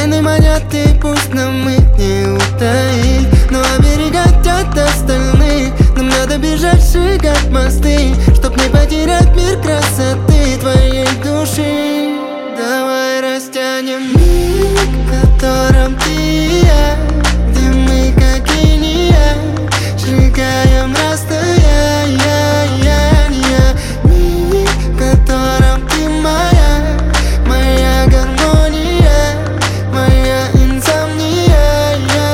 Стены манят, и пусть нам их не утаить, но оберегать от остальных нам надо бежать, сжигать мосты, чтоб не потерять мир красоты твоей души. Давай растянем миг, в котором ты и я, где мы как линия, сжигаем расстояние. Миг, в котором ты моя, моя гармония, моя инсомния.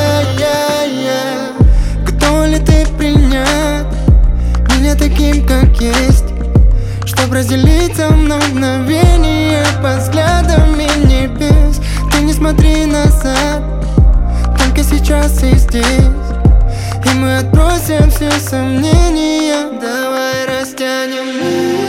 Готова ли ты принять меня таким, как есть, чтоб разделить со мной мгновение под взглядами небес? Ты не смотри назад, только сейчас и здесь, и мы отбросим все сомнения. Давай растянем